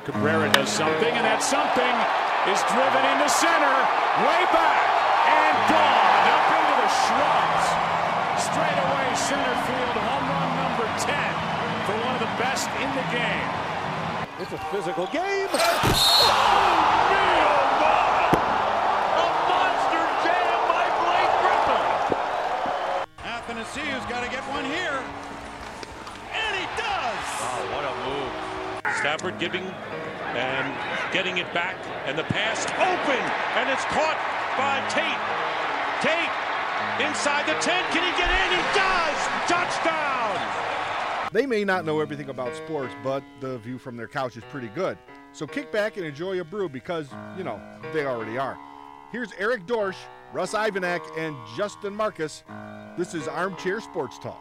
Cabrera does something, and that something is driven into center, way back, and gone up into the shrubs. Straight away center field, home run number 10 for one of the best in the game. It's a physical game. Oh, a monster jam by Blake Griffin. Athanasiou's got to get one here. And he does. Oh, what a move. Stafford giving and getting it back, and the pass open, and it's caught by Tate. Tate inside the 10. Can he get in? He does. Touchdown. They may not know everything about sports, but the view from their couch is pretty good. So kick back and enjoy a brew because, they already are. Here's Eric Dorsch, Russ Ivanak, and Justin Marcus. This is Armchair Sports Talk.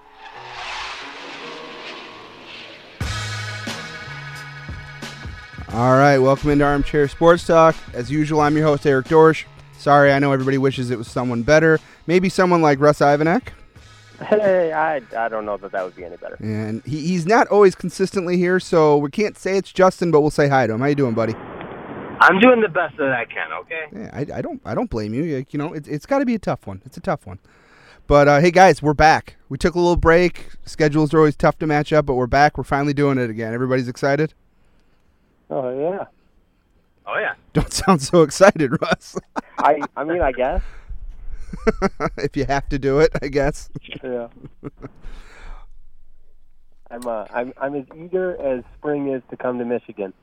All right, welcome into Armchair Sports Talk. As usual, I'm your host, Eric Dorsch. Sorry, I know everybody wishes it was someone better. Maybe someone like Russ Ivanak. Hey, I don't know that would be any better. And he's not always consistently here, so we can't say it's Justin, but we'll say hi to him. How you doing, buddy? I'm doing the best that I can, okay? Yeah, I don't blame you. It's got to be a tough one. It's a tough one. But, hey, guys, we're back. We took a little break. Schedules are always tough to match up, but we're back. We're finally doing it again. Everybody's excited? Oh, yeah. Oh, yeah. Don't sound so excited, Russ. I mean, I guess. If you have to do it, I guess. Yeah. I'm as eager as spring is to come to Michigan.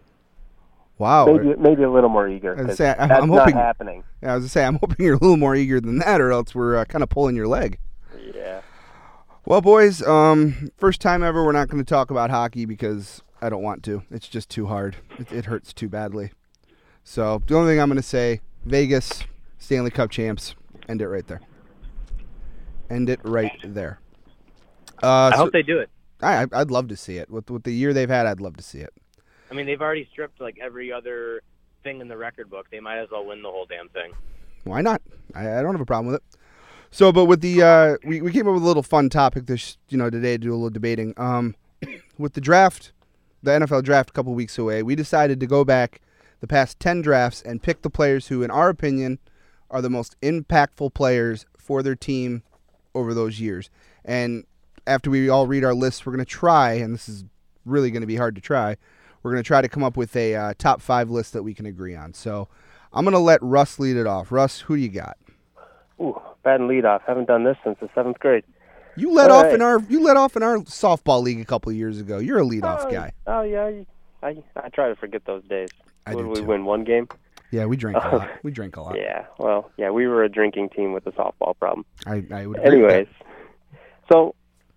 Wow. Maybe a little more eager. That's hoping, not happening. Yeah, I was going to say, I'm hoping you're a little more eager than that, or else we're kind of pulling your leg. Yeah. Well, boys, first time ever we're not going to talk about hockey because I don't want to. It's just too hard. It hurts too badly. So the only thing I'm going to say, Vegas, Stanley Cup champs, end it right there. End it right there. I hope they do it. I'd love to see it. With the year they've had, I'd love to see it. I mean, they've already stripped like every other thing in the record book. They might as well win the whole damn thing. Why not? I don't have a problem with it. So, but with the we came up with a little fun topic this today to do a little debating. With the draft, the NFL draft a couple weeks away, we decided to go back the past 10 drafts and pick the players who, in our opinion, are the most impactful players for their team over those years. And after we all read our lists, we're going to try, and this is really going to be hard to try, we're going to try to come up with a top 5 list that we can agree on. So I'm going to let Russ lead it off. Russ, who do you got? Ooh, bad leadoff. Haven't done this since the 7th grade. You let off in our softball league a couple of years ago. You're a leadoff guy. Oh yeah, I try to forget those days. Did we too. win one game? Yeah, we drank a lot. We drank a lot. Yeah, well, yeah, we were a drinking team with a softball problem. I would agree. Anyways, so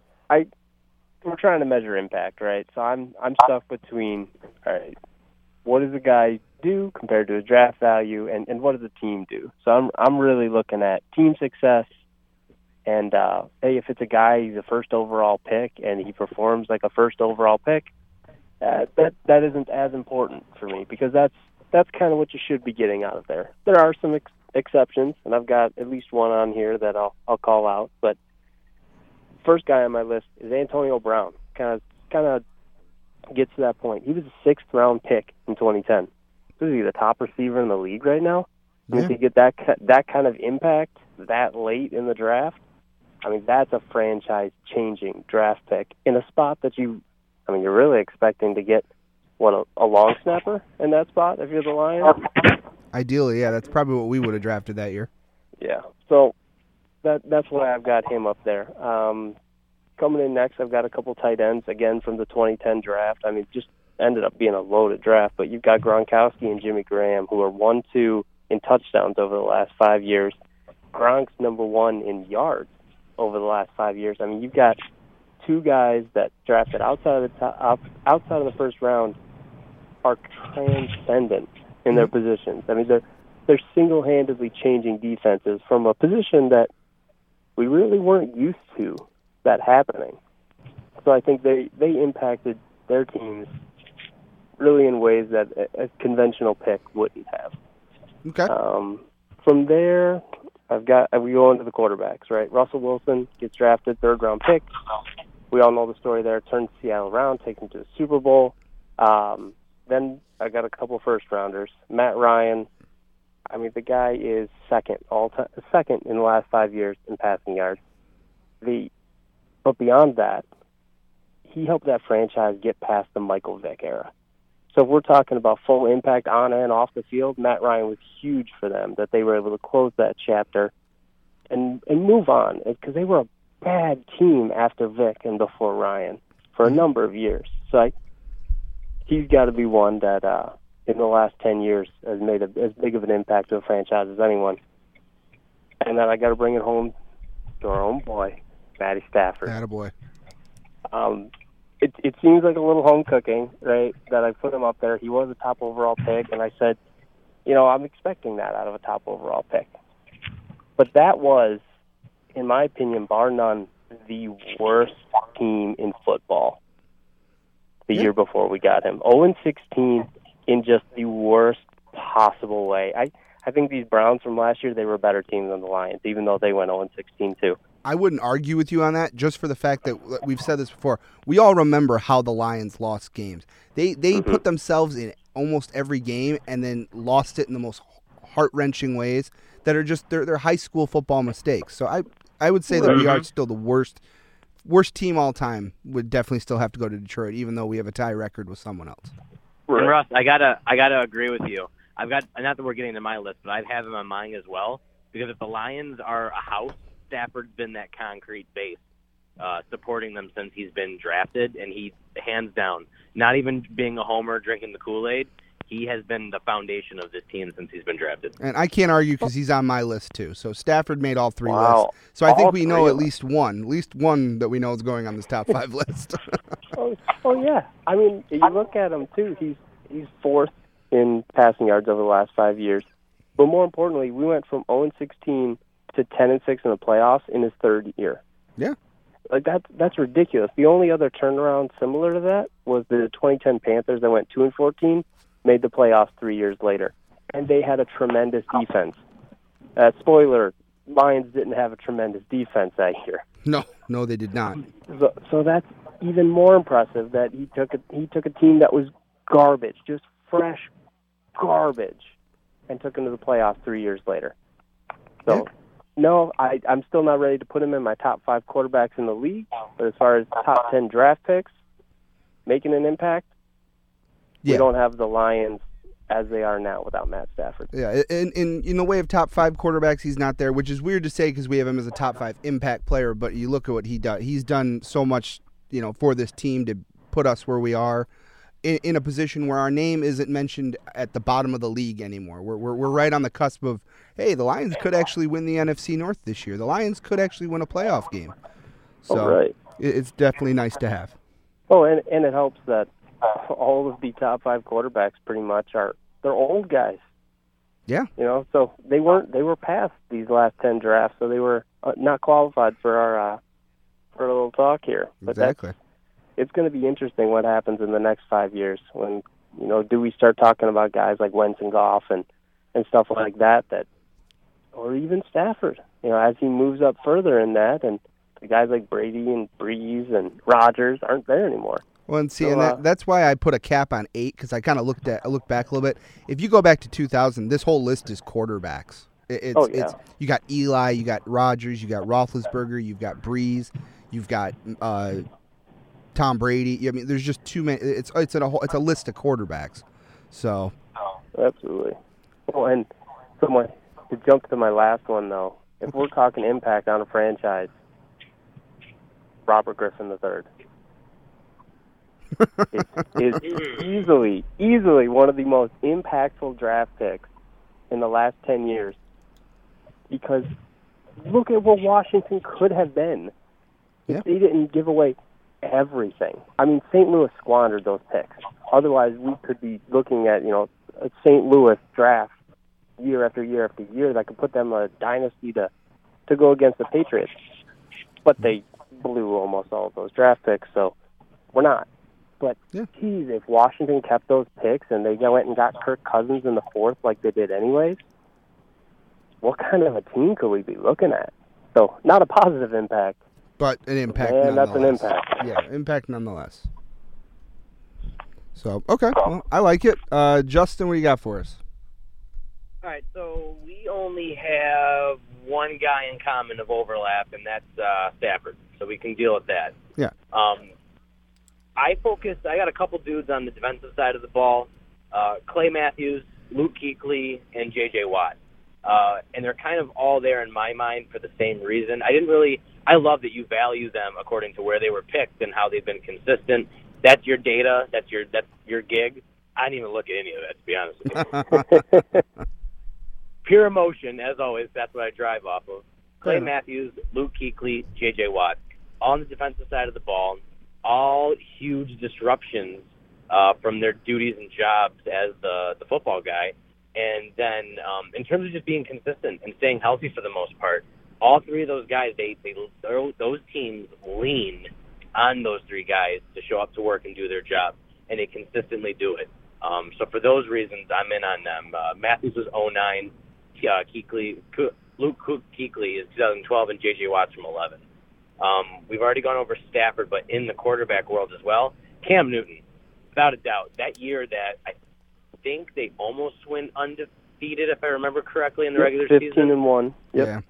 we're trying to measure impact, right? So I'm stuck between, all right, what does a guy do compared to his draft value, and what does a team do? So I'm really looking at team success, and hey, if it's a guy, he's a first overall pick, and he performs like a first overall pick, that isn't as important for me because that's kind of what you should be getting out of there. There are some exceptions, and I've got at least one on here that I'll call out. But first guy on my list is Antonio Brown. Kind of gets to that point. He was a 6th round pick in 2010. Is he the top receiver in the league right now? Yeah. If you get that kind of impact that late in the draft, I mean that's a franchise-changing draft pick in a spot that you're really expecting to get a long snapper in that spot if you're the Lions. Ideally, yeah, that's probably what we would have drafted that year. Yeah, so that's why I've got him up there. Coming in next, I've got a couple tight ends again from the 2010 draft. I mean, just ended up being a loaded draft, but you've got Gronkowski and Jimmy Graham, who are 1-2 in touchdowns over the last 5 years. Gronk's number 1 in yards over the last 5 years. I mean, you've got two guys that drafted outside of the first round are transcendent in their positions. I mean, they're single-handedly changing defenses from a position that we really weren't used to that happening. So I think they impacted their teams really in ways that a conventional pick wouldn't have. Okay. From there, we go into the quarterbacks, right? Russell Wilson gets drafted, 3rd-round pick. We all know the story there. Turned Seattle around, takes them to the Super Bowl. then I got a couple first-rounders. Matt Ryan, I mean, the guy is second in the last 5 years in passing yards. But beyond that, he helped that franchise get past the Michael Vick era. So if we're talking about full impact on and off the field, Matt Ryan was huge for them, that they were able to close that chapter and move on, because they were a bad team after Vick and before Ryan for a number of years. So he's got to be one that in the last 10 years has made as big of an impact to a franchise as anyone. And then I got to bring it home to our own boy, Matty Stafford. Attaboy. It seems like a little home cooking, right, that I put him up there. He was a top overall pick, and I said, I'm expecting that out of a top overall pick. But that was, in my opinion, bar none, the worst team in football the year before we got him. 0-16 in just the worst possible way. I think these Browns from last year, they were a better team than the Lions, even though they went 0-16 too. I wouldn't argue with you on that, just for the fact that we've said this before. We all remember how the Lions lost games. They put themselves in almost every game and then lost it in the most heart-wrenching ways that are just they're high school football mistakes. So I would say that we are still the worst team all time. Would definitely still have to go to Detroit, even though we have a tie record with someone else. And Russ, I gotta agree with you. I've got, not that we're getting to my list, but I have him on mine as well, because if the Lions are a house, Stafford's been that concrete base, supporting them since he's been drafted, and he, hands down, not even being a homer, drinking the Kool-Aid, he has been the foundation of this team since he's been drafted. And I can't argue because he's on my list too. So Stafford made all three lists. So I think we know at least one that we know is going on this top 5 list. Oh yeah. I mean, you look at him too. He's fourth in passing yards over the last 5 years. But more importantly, we went from 0-16 to 10-6 in the playoffs in his third year. Yeah. Like that's ridiculous. The only other turnaround similar to that was the 2010 Panthers that went 2-14, made the playoffs 3 years later, and they had a tremendous defense. Spoiler: Lions didn't have a tremendous defense that year. No, they did not. So that's even more impressive that he took a team that was garbage, just fresh garbage, and took them to the playoffs 3 years later. So. Yeah. No, I'm still not ready to put him in my top 5 quarterbacks in the league. But as far as top 10 draft picks, making an impact, we don't have the Lions as they are now without Matt Stafford. Yeah, and in the way of top 5 quarterbacks, he's not there, which is weird to say because we have him as a top 5 impact player. But you look at what he does. He's done so much, for this team to put us where we are. In a position where our name isn't mentioned at the bottom of the league anymore. We're right on the cusp of, hey, the Lions could actually win the NFC North this year. The Lions could actually win a playoff game. So it's definitely nice to have. Oh, and it helps that all of the top 5 quarterbacks pretty much they're old guys. Yeah. So they were past these last 10 drafts, so they were not qualified for our for a little talk here. But exactly. It's going to be interesting what happens in the next 5 years when, do we start talking about guys like Wentz and Goff and stuff like that, or even Stafford, as he moves up further in that, and the guys like Brady and Breeze and Rodgers aren't there anymore. Well, and see, that's why I put a cap on 8, because I kind of looked back a little bit. If you go back to 2000, this whole list is quarterbacks. It's you got Eli, you got Rodgers, you got Roethlisberger, you've got Breeze, you've got Tom Brady. I mean, there's just too many. It's a list of quarterbacks. So, absolutely. Well, and to jump to my last one though, if we're talking impact on a franchise, Robert Griffin III is easily one of the most impactful draft picks in the last 10 years. Because look at what Washington could have been if they didn't give away everything. I mean, St. Louis squandered those picks. Otherwise, we could be looking at, a St. Louis draft year after year after year that could put them a dynasty to go against the Patriots. But they blew almost all of those draft picks, so we're not. But, geez, if Washington kept those picks and they went and got Kirk Cousins in the 4th like they did anyways, what kind of a team could we be looking at? So, not a positive impact. But an impact nonetheless. That's an impact. Yeah, impact nonetheless. So, okay, well, I like it. Justin, what do you got for us? All right, so we only have one guy in common of overlap, and that's Stafford. So we can deal with that. Yeah. I got a couple dudes on the defensive side of the ball, Clay Matthews, Luke Kuechly, and J.J. Watt. And they're kind of all there in my mind for the same reason. I love that you value them according to where they were picked and how they've been consistent. That's your data. That's your gig. I didn't even look at any of that, to be honest with you. Pure emotion, as always. That's what I drive off of. Clay Matthews, Luke Kuechly, J.J. Watt, all on the defensive side of the ball, all huge disruptions from their duties and jobs as the football guy. And then in terms of just being consistent and staying healthy for the most part, all three of those guys, those teams lean on those three guys to show up to work and do their job, and they consistently do it. So for those reasons, I'm in on them. Matthews was 2009, Luke Kuechly is 2012, and J.J. Watt's from 2011. We've already gone over Stafford, but in the quarterback world as well, Cam Newton, without a doubt. That year that I think they almost went undefeated, if I remember correctly, in the regular season. 15-1. Yep. Yeah.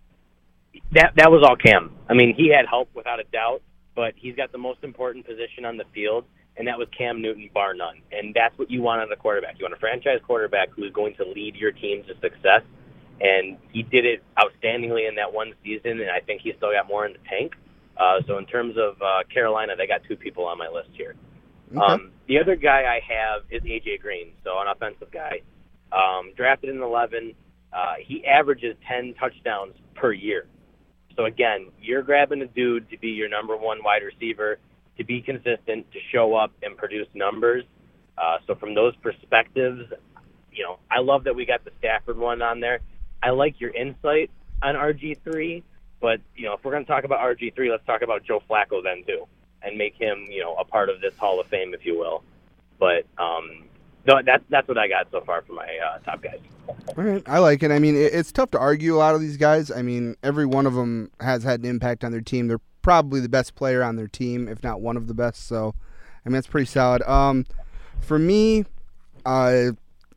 That was all Cam. I mean, he had help without a doubt, but he's got the most important position on the field, and that was Cam Newton, bar none. And that's what you want out of a quarterback. You want a franchise quarterback who is going to lead your team to success, and he did it outstandingly in that one season, and I think he's still got more in the tank. So in terms of Carolina, they got two people on my list here. Okay. The other guy I have is A.J. Green, so an offensive guy. Drafted in 2011. He averages 10 touchdowns per year. So, again, you're grabbing a dude to be your number one wide receiver, to be consistent, to show up and produce numbers. So from those perspectives, I love that we got the Stafford one on there. I like your insight on RG3, but, if we're going to talk about RG3, let's talk about Joe Flacco then, too, and make him, a part of this Hall of Fame, if you will. But no, that's what I got so far for my top guys. All right, I like it. I mean, it's tough to argue a lot of these guys. I mean, every one of them has had an impact on their team. They're probably the best player on their team, if not one of the best. So, I mean, that's pretty solid. For me, I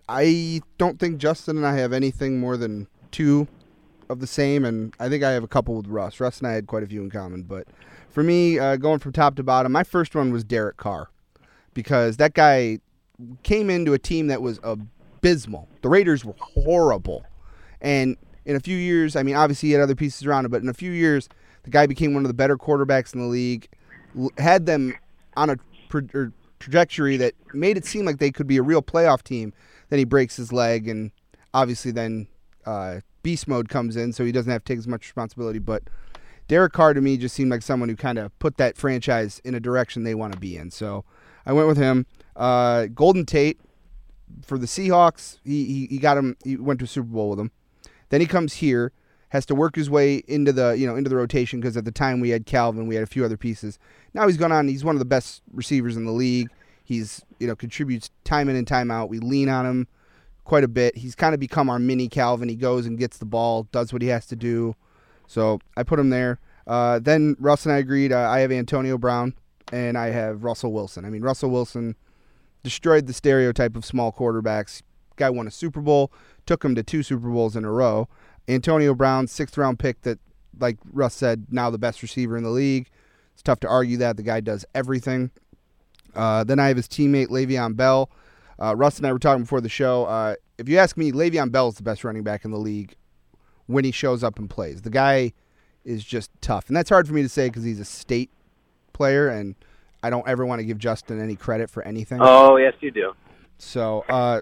don't think Justin and I have anything more than two of the same, and I think I have a couple with Russ. Russ and I had quite a few in common. But for me, going from top to bottom, my first one was Derek Carr, because that guy came into a team that was abysmal. The Raiders were horrible. And in a few years, I mean, obviously he had other pieces around him, but in a few years, the guy became one of the better quarterbacks in the league, had them on a trajectory that made it seem like they could be a real playoff team. Then he breaks his leg, and obviously then beast mode comes in, so he doesn't have to take as much responsibility. But Derek Carr, to me, just seemed like someone who kind of put that franchise in a direction they want to be in. So I went with him. Golden Tate for the Seahawks, he got him. He went to a Super Bowl with him. Then he comes here, has to work his way into the rotation, because at the time we had Calvin, we had a few other pieces. Now he's gone on. He's one of the best receivers in the league. He's contributes time in and time out. We lean on him quite a bit. He's kind of become our mini Calvin. He goes and gets the ball, does what he has to do. So I put him there. Then Russ and I agreed. I have Antonio Brown, and I have Russell Wilson. I mean, Russell Wilson destroyed the stereotype of small quarterbacks. Guy won a Super Bowl, took him to 2 Super Bowls in a row. Antonio Brown, 6th-round pick that, like Russ said, now the best receiver in the league. It's tough to argue that. The guy does everything. Then I have his teammate, Le'Veon Bell. Russ and I were talking before the show. If you ask me, Le'Veon Bell is the best running back in the league when he shows up and plays. The guy is just tough. And that's hard for me to say because he's a state player, and I don't ever want to give Justin any credit for anything. Oh, yes, you do. So,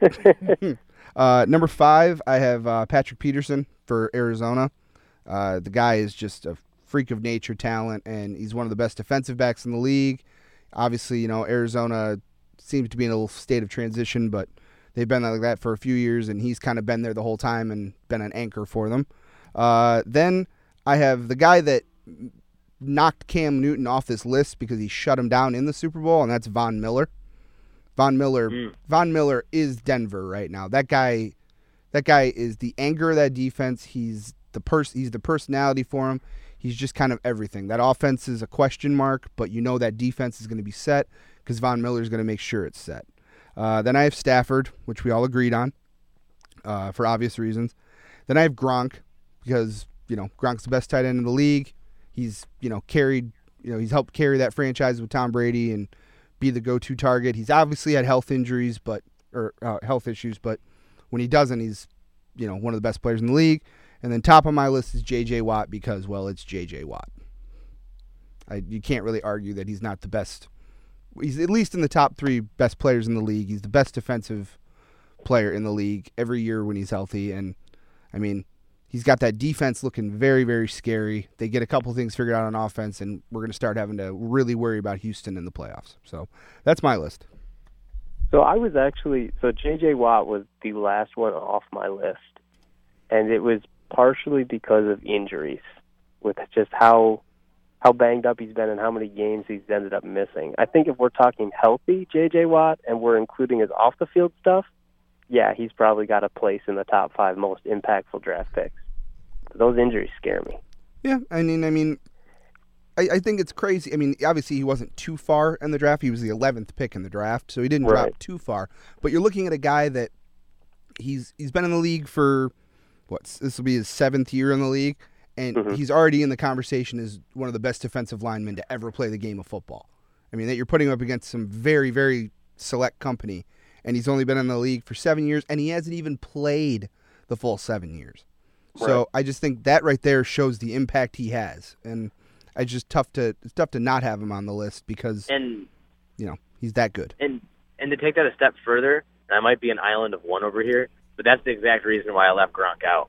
number 5, I have Patrick Peterson for Arizona. The guy is just a freak of nature talent, and he's one of the best defensive backs in the league. Obviously, Arizona seems to be in a little state of transition, but they've been like that for a few years, and he's kind of been there the whole time and been an anchor for them. Then I have the guy that knocked Cam Newton off this list because he shut him down in the Super Bowl, and that's Von Miller. Von Miller is Denver right now. That guy is the anger of that defense. He's the personality for him. He's just kind of everything. That offense is a question mark, but that defense is going to be set because Von Miller's going to make sure it's set. Then I have Stafford, which we all agreed on for obvious reasons. Then I have Gronk because, Gronk's the best tight end in the league. He's, he's helped carry that franchise with Tom Brady and be the go-to target. He's obviously had health issues, but when he doesn't, he's, one of the best players in the league. And then top of my list is J.J. Watt because, well, it's J.J. Watt. You can't really argue that he's not the best. He's at least in the top 3 best players in the league. He's the best defensive player in the league every year when he's healthy. And, he's got that defense looking very, very scary. They get a couple things figured out on offense, and we're going to start having to really worry about Houston in the playoffs. So that's my list. So J.J. Watt was the last one off my list, and it was partially because of injuries, with just how banged up he's been and how many games he's ended up missing. I think if we're talking healthy J.J. Watt and we're including his off-the-field stuff, yeah, he's probably got a place in the top 5 most impactful draft picks. But those injuries scare me. Yeah, I think it's crazy. Obviously he wasn't too far in the draft. He was the 11th pick in the draft, so he didn't drop too far. But you're looking at a guy that he's been in the league for, this will be his 7th year in the league, and he's already in the conversation as one of the best defensive linemen to ever play the game of football. That you're putting him up against some very, very select company, and he's only been in the league for 7 years, and he hasn't even played the full 7 years. Right. So I just think that right there shows the impact he has, and it's just tough to not have him on the list because he's that good. And to take that a step further, and I might be an island of one over here, but that's the exact reason why I left Gronk out.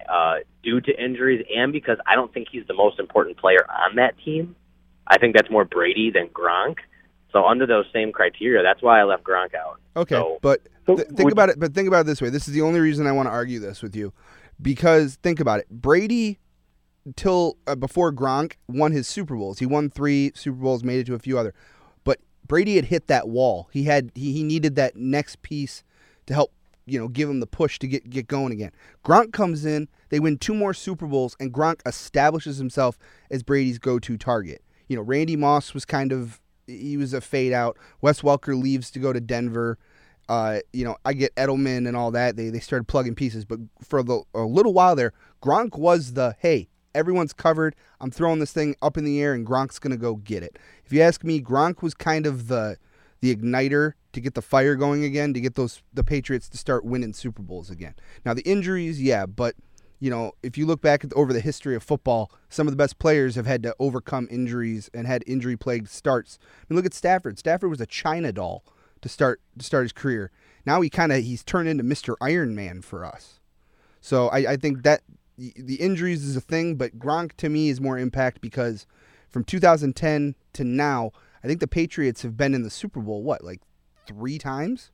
Due to injuries and because I don't think he's the most important player on that team. I think that's more Brady than Gronk. So under those same criteria, that's why I left Gronk out. Okay, but think about it. But think about it this way. This is the only reason I want to argue this with you, because think about it. Brady, till before Gronk, won his Super Bowls. He won 3 Super Bowls, made it to a few other. But Brady had hit that wall. He needed that next piece to help give him the push to get going again. Gronk comes in, they win 2 more Super Bowls, and Gronk establishes himself as Brady's go-to target. Randy Moss was he was a fade out. Wes Welker leaves to go to Denver. I get Edelman and all that. They started plugging pieces, but for a little while there, Gronk was hey, everyone's covered. I'm throwing this thing up in the air, and Gronk's going to go get it. If you ask me, Gronk was kind of the igniter to get the fire going again, to get the Patriots to start winning Super Bowls again. Now, the injuries, yeah, but, if you look back over the history of football, some of the best players have had to overcome injuries and had injury-plagued starts. Look at Stafford. Stafford was a China doll to start his career. Now he's turned into Mr. Iron Man for us. So I think that the injuries is a thing, but Gronk to me is more impact because from 2010 to now, I think the Patriots have been in the Super Bowl, 3 times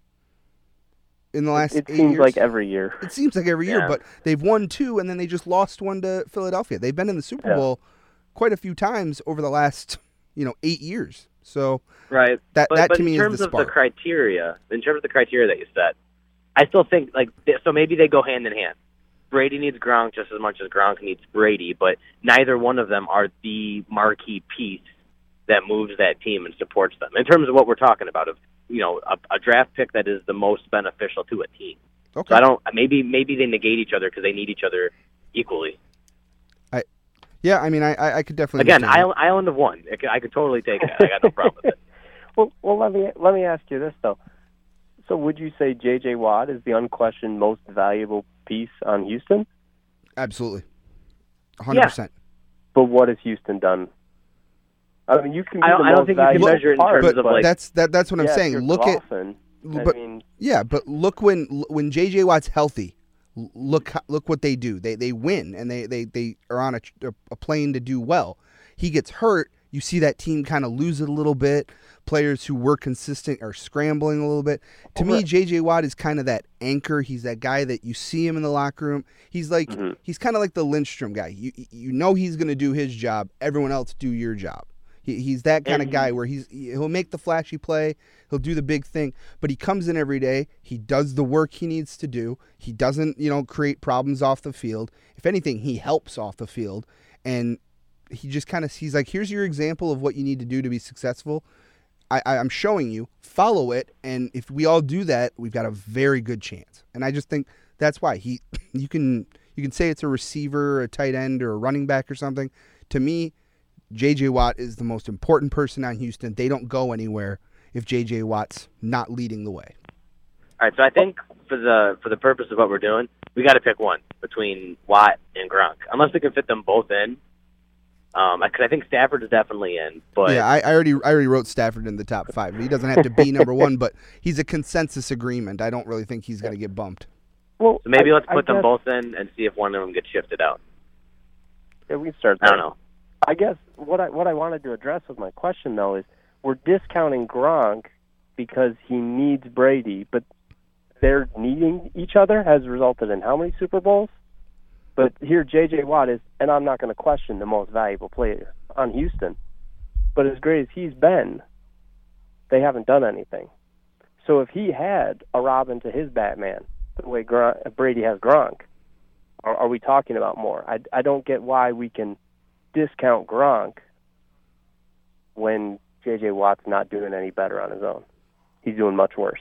in the last 8 years? It seems like every year. It seems like every year, but they've won 2, and then they just lost 1 to Philadelphia. They've been in the Super Bowl quite a few times over the last, 8 years. So right. That to me is the spark. In terms of the criteria that you set, I still think, so maybe they go hand in hand. Brady needs Gronk just as much as Gronk needs Brady, but neither one of them are the marquee piece that moves that team and supports them. In terms of what we're talking about, a draft pick that is the most beneficial to a team. Okay. So maybe they negate each other because they need each other equally. I could definitely again island of one. I could totally take that. I got no problem with it. Well, let me ask you this though. So would you say J.J. Watt is the unquestioned most valuable piece on Houston? Absolutely, 100%. Yeah. But what has Houston done? You can. I don't think you can measure it in terms of that's what I'm saying. Look golfing, but look when J.J. Watt's healthy. Look what they do. They win, and they are on a plane to do well. He gets hurt. You see that team kind of lose it a little bit. Players who were consistent are scrambling a little bit. To me, J.J. Watt is kind of that anchor. He's that guy that you see him in the locker room. He's he's kind of like the Lindstrom guy. You know he's going to do his job. Everyone else do your job. He's that kind of guy where he'll make the flashy play, he'll do the big thing, but he comes in every day, he does the work he needs to do, he doesn't, create problems off the field. If anything, he helps off the field, and he just he's like, here's your example of what you need to do to be successful. I'm showing you, follow it, and if we all do that, we've got a very good chance. And I just think that's why you can say it's a receiver, a tight end, or a running back or something. To me, J.J. Watt is the most important person on Houston. They don't go anywhere if J.J. Watt's not leading the way. All right, so I think for the purpose of what we're doing, we got to pick one between Watt and Gronk, unless we can fit them both in. Because I think Stafford is definitely in. But yeah, I already wrote Stafford in the top 5. He doesn't have to be number 1, but he's a consensus agreement. I don't really think he's going to get bumped. Well, so maybe let's put them both in and see if one of them gets shifted out. Yeah, we can start there. I don't know. I guess what I wanted to address with my question, though, is we're discounting Gronk because he needs Brady, but their needing each other has resulted in how many Super Bowls? But here J.J. Watt is, and I'm not going to question the most valuable player on Houston, but as great as he's been, they haven't done anything. So if he had a Robin to his Batman, the way Brady has Gronk, are we talking about more? I don't get why we can discount Gronk when J.J. Watt's not doing any better on his own. He's doing much worse.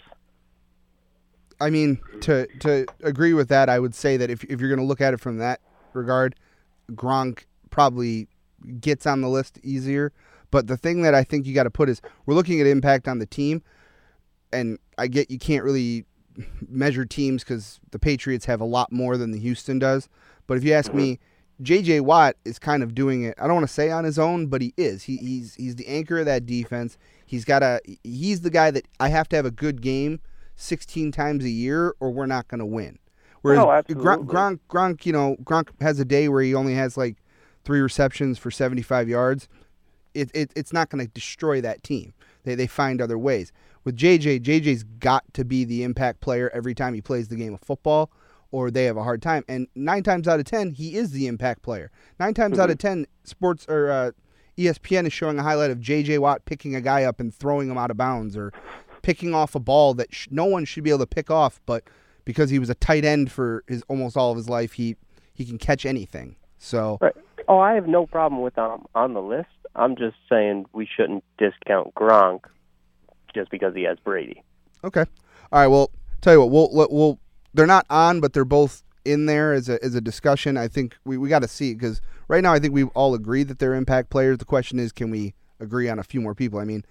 I mean, to agree with that, I would say that if you're going to look at it from that regard, Gronk probably gets on the list easier. But the thing that I think you got to put is we're looking at impact on the team, and I get you can't really measure teams because the Patriots have a lot more than the Houston does. But if you ask me, J.J. Watt is kind of doing it, I don't want to say on his own, but he is. He's the anchor of that defense. He's the guy that I have to have a good game 16 times a year or we're not going to win. Whereas Gronk, Gronk has a day where he only has like 3 receptions for 75 yards. It's not going to destroy that team. They find other ways. With JJ's got to be the impact player every time he plays the game of football, or they have a hard time. And 9 times out of 10, he is the impact player. 9 times out of 10, sports or ESPN is showing a highlight of J.J. Watt picking a guy up and throwing him out of bounds, or picking off a ball that no one should be able to pick off, but because he was a tight end for almost all of his life, he can catch anything. So, right. Oh, I have no problem with on the list. I'm just saying we shouldn't discount Gronk just because he has Brady. Okay. All right. Well, tell you what, we'll they're not on, but they're both in there as a discussion. I think we got to see, because right now I think we all agree that they're impact players. The question is, can we agree on a few more people? I mean,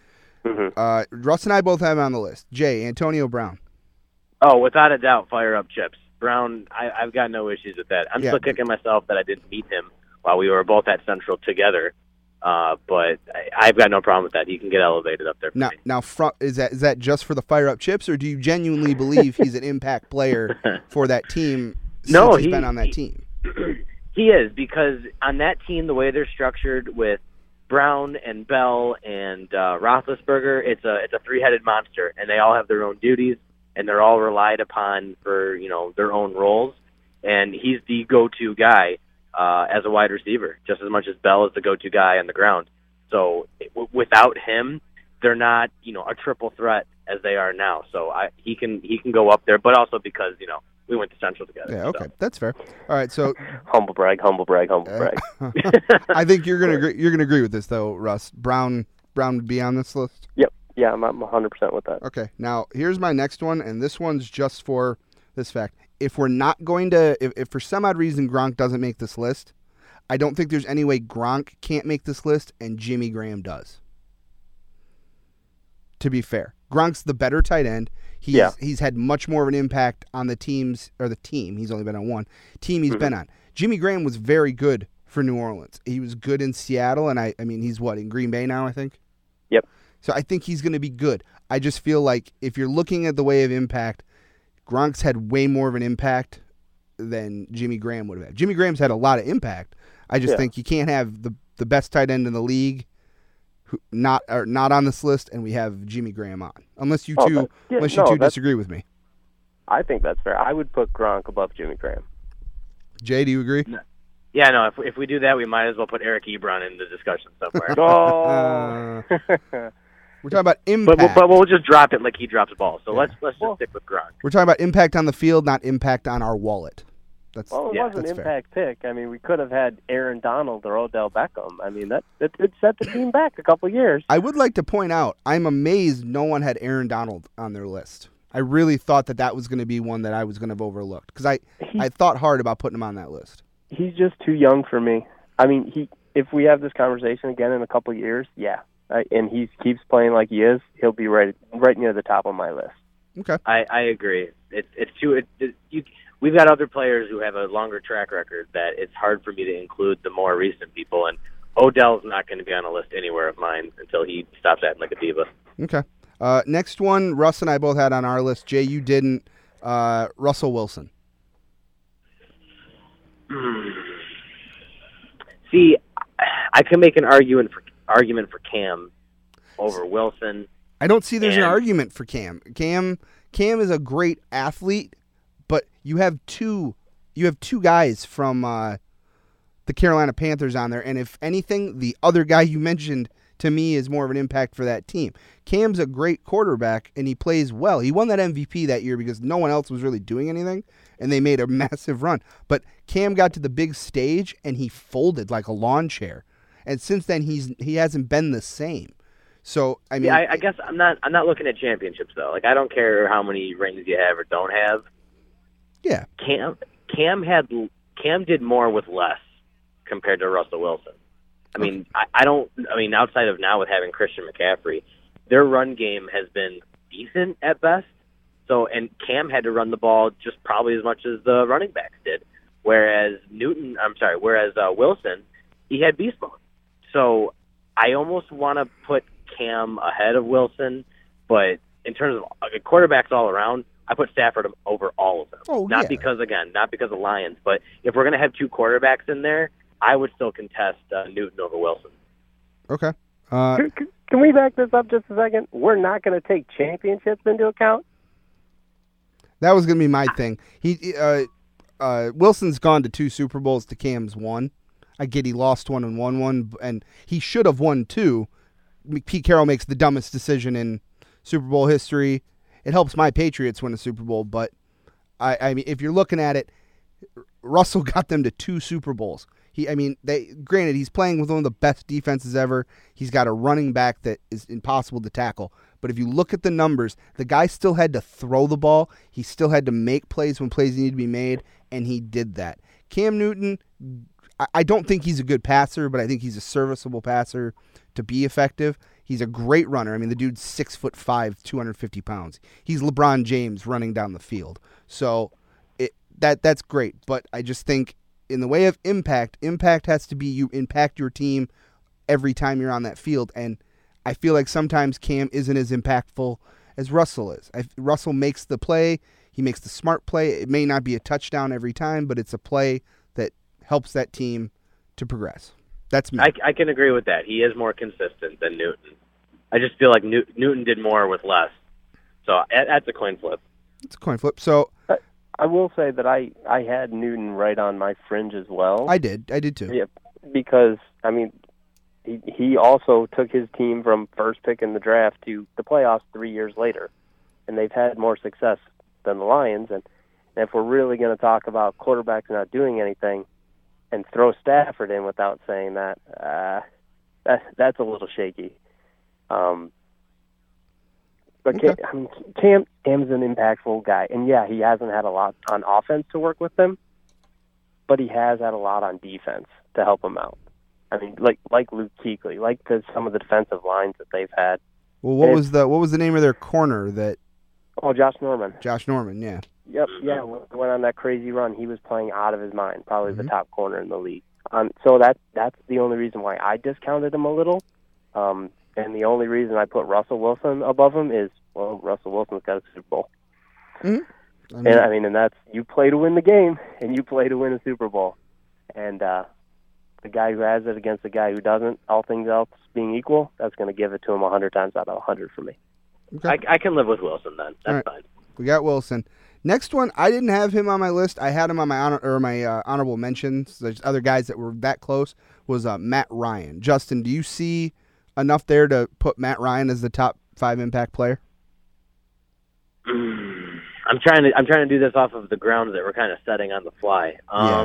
Russ and I both have him on the list. Jay, Antonio Brown. Oh, without a doubt, fire up Chips. Brown, I've got no issues with that. I'm still kicking myself that I didn't meet him while we were both at Central together. But I've got no problem with that. He can get elevated up there for me. Now, is that just for the fire up Chips, or do you genuinely believe he's an impact player for that team since he's been on that team? He is, because on that team, the way they're structured with Brown and Bell and Roethlisberger, it's a 3-headed monster, and they all have their own duties, and they're all relied upon for their own roles. And he's the go-to guy as a wide receiver, just as much as Bell is the go-to guy on the ground. So without him, they're not a triple threat as they are now. So he can go up there, but also because we went to Central together. Yeah, okay, that's fair. All right, so humble brag. I think you're gonna agree. You're gonna agree with this, though, Russ. Brown would be on this list. Yep. Yeah, I'm 100% with that. Okay, now here's my next one, and this one's just for this fact. If we're not going to, if for some odd reason Gronk doesn't make this list, I don't think there's any way Gronk can't make this list and Jimmy Graham does. To be fair, Gronk's the better tight end. He's had much more of an impact on the teams, or the team. He's only been on one team he's been on. Jimmy Graham was very good for New Orleans. He was good in Seattle, and I mean, he's in Green Bay now, I think? Yep. So I think he's going to be good. I just feel like if you're looking at the way of impact, Gronk's had way more of an impact than Jimmy Graham would have had. Jimmy Graham's had a lot of impact. I just think you can't have the best tight end in the league not on this list, and we have Jimmy Graham on. Unless you two disagree with me. I think that's fair. I would put Gronk above Jimmy Graham. Jay, do you agree? No. Yeah, no. If we do that, we might as well put Eric Ebron in the discussion somewhere. We're talking about impact. But we'll just drop it like he drops balls. So let's just stick with Gronk. We're talking about impact on the field, not impact on our wallet. That's Well, it was an that's fair. impact pick. I mean, we could have had Aaron Donald or Odell Beckham. I mean, that it set the team back a couple years. I would like to point out, I'm amazed no one had Aaron Donald on their list. I really thought that was going to be one that I was going to have overlooked because I thought hard about putting him on that list. He's just too young for me. I mean, if we have this conversation again in a couple years, yeah, and he keeps playing like he is, he'll be right near the top of my list. Okay. I agree. It's too. We've got other players who have a longer track record that it's hard for me to include the more recent people, and Odell's not going to be on a list anywhere of mine until he stops acting like a diva. Okay. Next one, Russ and I both had on our list. Jay, you didn't. Russell Wilson. See, I can make an argument for Cam over Wilson. I don't see there's an And- argument for Cam. Cam is a great athlete, but you have two guys from the Carolina Panthers on there, and if anything, the other guy you mentioned to me is more of an impact for that team. Cam's a great quarterback, and he plays well. He won that MVP that year because no one else was really doing anything, and they made a massive run. But Cam got to the big stage, and he folded like a lawn chair. And since then, he hasn't been the same. So I mean, I guess I'm not looking at championships though. Like I don't care how many rings you have or don't have. yeah, Cam did more with less compared to Russell Wilson. I mean, I mean, outside of now with having Christian McCaffrey, their run game has been decent at best. So, and Cam had to run the ball just probably as much as the running backs did. Whereas Wilson, he had beast mode. So I almost want to put Cam ahead of Wilson, but in terms of quarterbacks all around, I put Stafford over all of them. Oh, not yeah. because of Lions, but if we're going to have two quarterbacks in there, I would still contest Newton over Wilson. okay. Can we back this up just a second? We're not going to take championships into account. That was going to be my thing. Wilson's gone to 2 Super Bowls to Cam's 1. I get he lost one and won one, and he should have won 2. Pete Carroll makes the dumbest decision in Super Bowl history. It helps my Patriots win a Super Bowl, but I mean, if you're looking at it, Russell got them to 2 Super Bowls. Granted, he's playing with one of the best defenses ever. He's got a running back that is impossible to tackle. But if you look at the numbers, the guy still had to throw the ball. He still had to make plays when plays needed to be made, and he did that. Cam Newton, I don't think he's a good passer, but I think he's a serviceable passer to be effective. He's a great runner. I mean, the dude's 6'5", 250 pounds. He's LeBron James running down the field. So that's great. But I just think in the way of impact has to be you impact your team every time you're on that field. And I feel like sometimes Cam isn't as impactful as Russell is. Russell makes the play. He makes the smart play. It may not be a touchdown every time, but it's a play that helps that team to progress. That's me. I can agree with that. He is more consistent than Newton. I just feel like Newton did more with less. So that's a coin flip. It's a coin flip. So I will say that I had Newton right on my fringe as well. I did too. Yeah, because I mean, he also took his team from first pick in the draft to the playoffs 3 years later, and they've had more success than the Lions. And if we're really going to talk about quarterbacks not doing anything, and throw Stafford in without saying that, that's a little shaky. But Okay. Cam's an impactful guy, and yeah, he hasn't had a lot on offense to work with them, but he has had a lot on defense to help him out. I mean, like Luke Kuechly, like some of the defensive lines that they've had. Well, what was the name of their corner that? Oh, Josh Norman. Josh Norman, yeah. Yep, yeah, went on that crazy run. He was playing out of his mind, probably the top corner in the league. So that's the only reason why I discounted him a little. And the only reason I put Russell Wilson above him is, well, Russell Wilson's got a Super Bowl. Mm-hmm. And that's, you play to win the game, and you play to win a Super Bowl. And the guy who has it against the guy who doesn't, all things else being equal, that's going to give it to him 100 times out of 100 for me. Okay. I can live with Wilson then. That's fine. We got Wilson. Next one, I didn't have him on my list. I had him on my honorable mentions. There's other guys that were that close. Was Matt Ryan. Justin, do you see enough there to put Matt Ryan as the top 5 impact player? I'm trying to do this off of the grounds that we're kind of setting on the fly.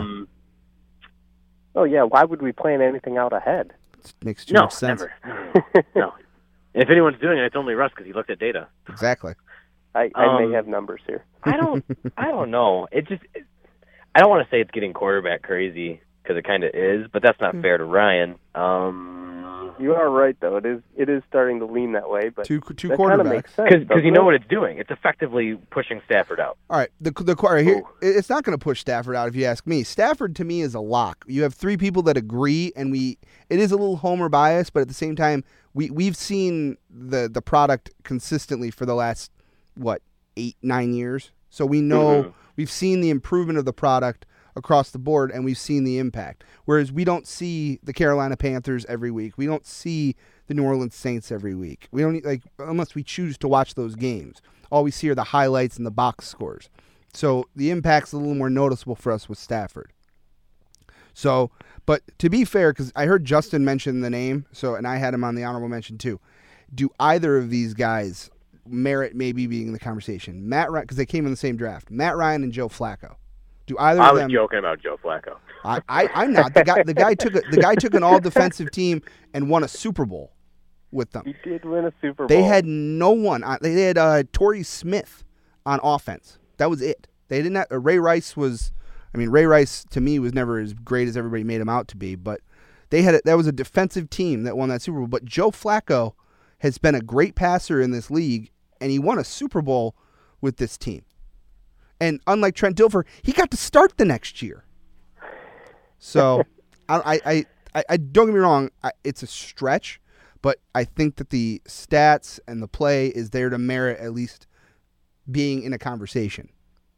Oh yeah, why would we plan anything out ahead? It makes too much sense. Never. No. If anyone's doing it, it's only Russ because he looked at data. Exactly. I may have numbers here. I don't know. I don't want to say it's getting quarterback crazy because it kind of is, but that's not fair to Ryan. You are right, though. It is starting to lean that way, but two that quarterbacks. kind of makes sense. Because you know what it's doing. It's effectively pushing Stafford out. All right, here, it's not going to push Stafford out if you ask me. Stafford to me is a lock. You have three people that agree, and it is a little homer bias, but at the same time, we've seen the product consistently for the last 8-9 years. So we know we've seen the improvement of the product across the board, and we've seen the impact. Whereas we don't see the Carolina Panthers every week. We don't see the New Orleans Saints every week. We don't unless we choose to watch those games. All we see are the highlights and the box scores. So the impact's a little more noticeable for us with Stafford. So, but to be fair, because I heard Justin mention the name, and I had him on the honorable mention too. Do either of these guys merit maybe being in the conversation? Matt Ryan, because they came in the same draft. Matt Ryan and Joe Flacco. Do either of them? I was joking about Joe Flacco. I'm not. The guy took an all defensive team and won a Super Bowl with them. He did win a Super Bowl. They had no one. They had Torrey Smith on offense. That was it. They didn't have, Ray Rice was. I mean, Ray Rice to me was never as great as everybody made him out to be. But that was a defensive team that won that Super Bowl. But Joe Flacco has been a great passer in this league, and he won a Super Bowl with this team. And unlike Trent Dilfer, he got to start the next year. So, I don't get me wrong, it's a stretch, but I think that the stats and the play is there to merit at least being in a conversation.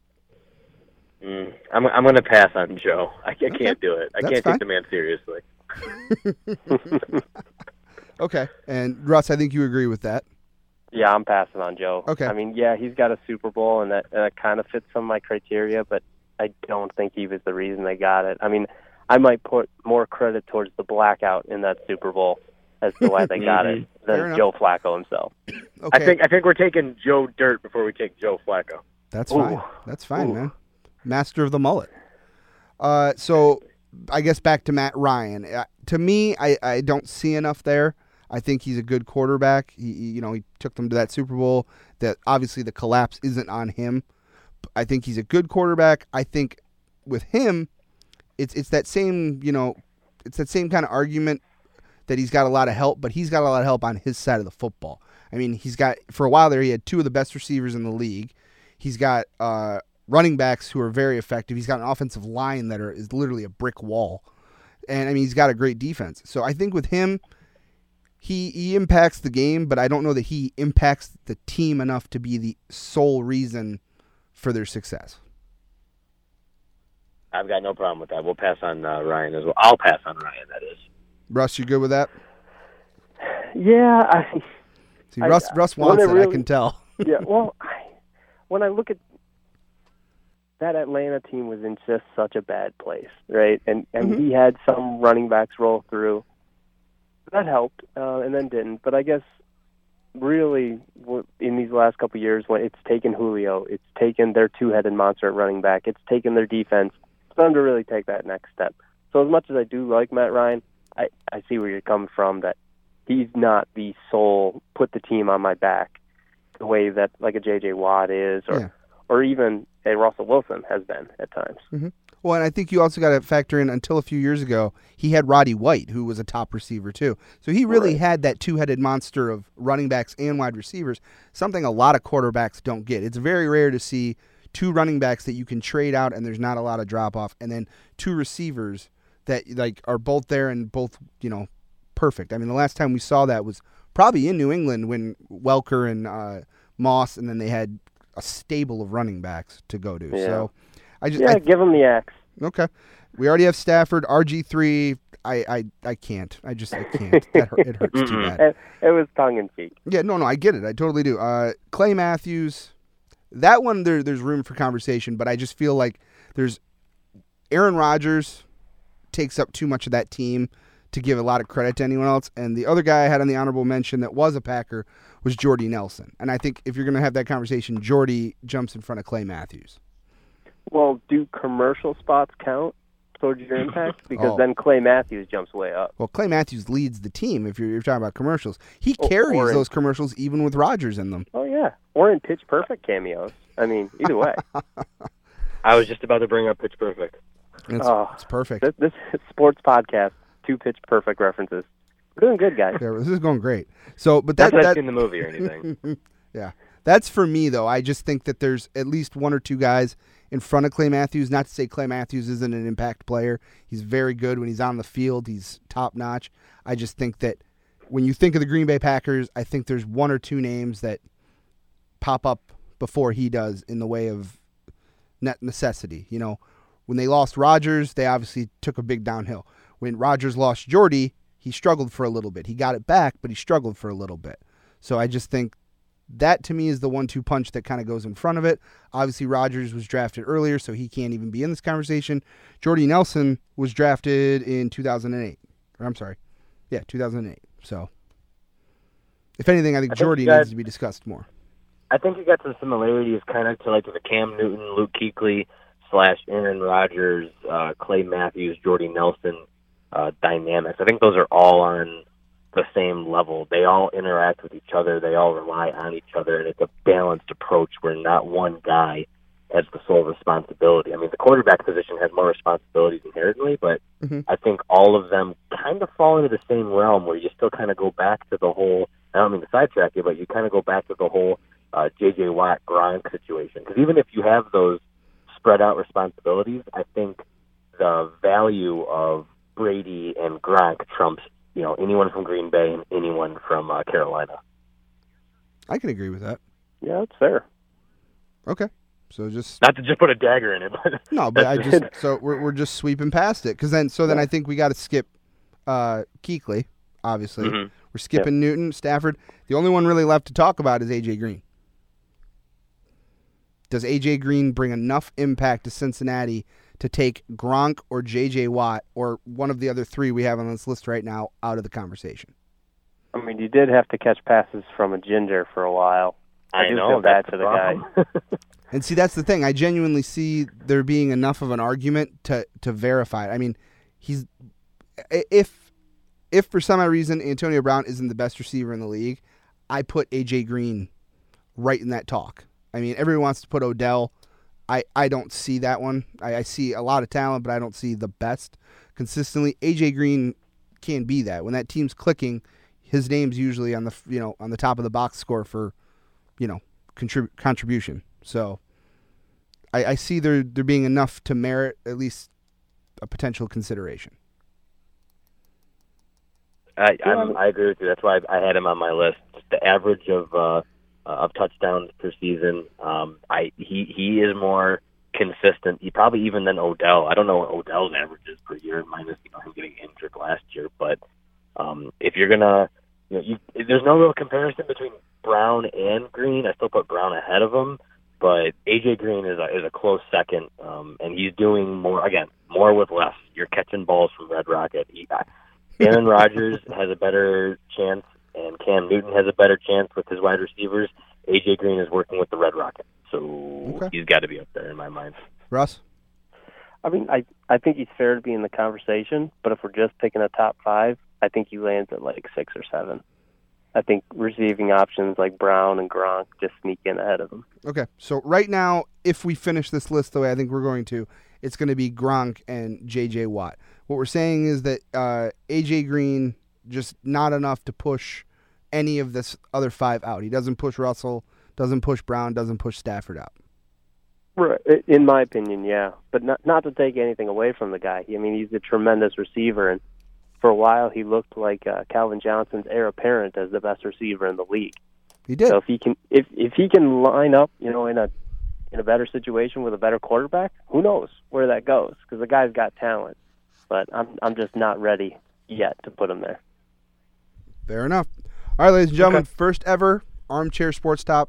I'm going to pass on Joe. I can't do it. I can't take the man seriously. Okay, and Russ, I think you agree with that. Yeah, I'm passing on Joe. Okay. I mean, yeah, he's got a Super Bowl, and that kind of fits some of my criteria, but I don't think he was the reason they got it. I mean, I might put more credit towards the blackout in that Super Bowl as to why they got it than Joe Flacco himself. Okay. I think we're taking Joe Dirt before we take Joe Flacco. That's fine. That's fine, man. Master of the mullet. So I guess back to Matt Ryan. To me, I don't see enough there. I think he's a good quarterback. He took them to that Super Bowl. That obviously the collapse isn't on him. I think he's a good quarterback. I think with him, it's that same it's that same kind of argument that he's got a lot of help, but he's got a lot of help on his side of the football. I mean, he's got for a while there he had two of the best receivers in the league. He's got running backs who are very effective. He's got an offensive line that is literally a brick wall, and I mean he's got a great defense. So I think with him. He impacts the game, but I don't know that he impacts the team enough to be the sole reason for their success. I've got no problem with that. We'll pass on Ryan as well. I'll pass on Ryan, that is. Russ, you good with that? Yeah. Russ wants it, I can tell. Yeah, well, when I look at that Atlanta team was in just such a bad place, right? And he had some running backs roll through. That helped, and then didn't. But I guess really in these last couple of years, when it's taken Julio, it's taken their two-headed monster at running back, it's taken their defense for them to really take that next step. So as much as I do like Matt Ryan, I see where you're coming from, that he's not the sole put the team on my back the way that like a J.J. Watt is or even a Russell Wilson has been at times. Mm-hmm. Well, and I think you also got to factor in until a few years ago, he had Roddy White, who was a top receiver too. So he really had that two-headed monster of running backs and wide receivers, something a lot of quarterbacks don't get. It's very rare to see two running backs that you can trade out and there's not a lot of drop-off, and then two receivers that are both there and both, perfect. I mean, the last time we saw that was probably in New England when Welker and Moss, and then they had a stable of running backs to go to. Yeah. So I give him the axe. Okay. We already have Stafford, RG3. I can't. I can't. It hurts too bad. It was tongue-in-cheek. Yeah, no, I get it. I totally do. Clay Matthews, that one, there's room for conversation, but I just feel like there's Aaron Rodgers takes up too much of that team to give a lot of credit to anyone else. And the other guy I had on the honorable mention that was a Packer was Jordy Nelson. And I think if you're going to have that conversation, Jordy jumps in front of Clay Matthews. Well, do commercial spots count towards your impact? Because then Clay Matthews jumps way up. Well, Clay Matthews leads the team if you're talking about commercials. He carries those commercials even with Rodgers in them. Oh, yeah. Or in Pitch Perfect cameos. I mean, either way. I was just about to bring up Pitch Perfect. It's perfect. This sports podcast, 2 Pitch Perfect references. We're doing good, guys. Yeah, this is going great. So, but Not that I've seen the movie or anything. Yeah. That's for me, though. I just think that there's at least 1 or 2 guys in front of Clay Matthews. Not to say Clay Matthews isn't an impact player. He's very good when he's on the field. He's top-notch. I just think that when you think of the Green Bay Packers, I think there's 1 or 2 names that pop up before he does in the way of net necessity. You know, when they lost Rodgers, they obviously took a big downhill. When Rodgers lost Jordy, he struggled for a little bit. He got it back, but he struggled for a little bit. So I just think that, to me, is the 1-2 punch that kind of goes in front of it. Obviously, Rodgers was drafted earlier, so he can't even be in this conversation. Jordy Nelson was drafted in 2008. Or, I'm sorry. Yeah, 2008. So, if anything, I think Jordy needs to be discussed more. I think you got some similarities kind of to like the Cam Newton, Luke Kuechly / Aaron Rodgers, Clay Matthews, Jordy Nelson dynamics. I think those are all on the same level. They all interact with each other. They all rely on each other, and it's a balanced approach where not one guy has the sole responsibility. I mean, the quarterback position has more responsibilities inherently, but I think all of them kind of fall into the same realm where you still kind of go back to the whole, I don't mean to sidetrack you, but you kind of go back to the whole J.J. Watt Gronk situation. Because even if you have those spread out responsibilities, I think the value of Brady and Gronk trumps anyone from Green Bay and anyone from Carolina. I can agree with that. Yeah, that's fair. Okay, so just not to just put a dagger in it, but no, but I just so we're just sweeping past it because then I think we got to skip Kuechly. Obviously, we're skipping Newton, Stafford. The only one really left to talk about is AJ Green. Does AJ Green bring enough impact to Cincinnati to take Gronk or J.J. Watt or one of the other 3 we have on this list right now out of the conversation? I mean, you did have to catch passes from a ginger for a while. I do feel bad for the guy. And see, that's the thing. I genuinely see there being enough of an argument to verify it. I mean, if for some odd reason Antonio Brown isn't the best receiver in the league, I put AJ Green right in that talk. I mean, everyone wants to put Odell. I don't see that one. I see a lot of talent, but I don't see the best consistently. AJ Green can be that. When that team's clicking, his name's usually on the top of the box score for contribution. So I see there being enough to merit at least a potential consideration. I agree with you. That's why I had him on my list. Just the average of touchdowns per season. He is more consistent. He probably even than Odell. I don't know what Odell's average is per year, minus him getting injured last year. But if you're gonna, there's no real comparison between Brown and Green. I still put Brown ahead of him, but AJ Green is a close second, and he's doing more with less. You're catching balls from Red Rocket. Aaron Rodgers has a better chance, and Cam Newton has a better chance with his wide receivers. AJ Green is working with the Red Rocket, so he's got to be up there in my mind. Russ? I mean, I think he's fair to be in the conversation, but if we're just picking a top 5, I think he lands at like 6 or 7. I think receiving options like Brown and Gronk just sneak in ahead of him. Okay, so right now, if we finish this list the way I think we're going to, it's going to be Gronk and J.J. Watt. What we're saying is that A.J. Green, just not enough to push any of this other 5 out. He doesn't push Russell, doesn't push Brown, doesn't push Stafford out. Right. In my opinion, yeah. But not to take anything away from the guy. I mean, he's a tremendous receiver, and for a while he looked like Calvin Johnson's heir apparent as the best receiver in the league. He did. So if he can line up, in a better situation with a better quarterback, who knows where that goes? Because the guy's got talent, but I'm just not ready yet to put him there. Fair enough. All right, ladies and gentlemen, first ever Armchair Sports Talk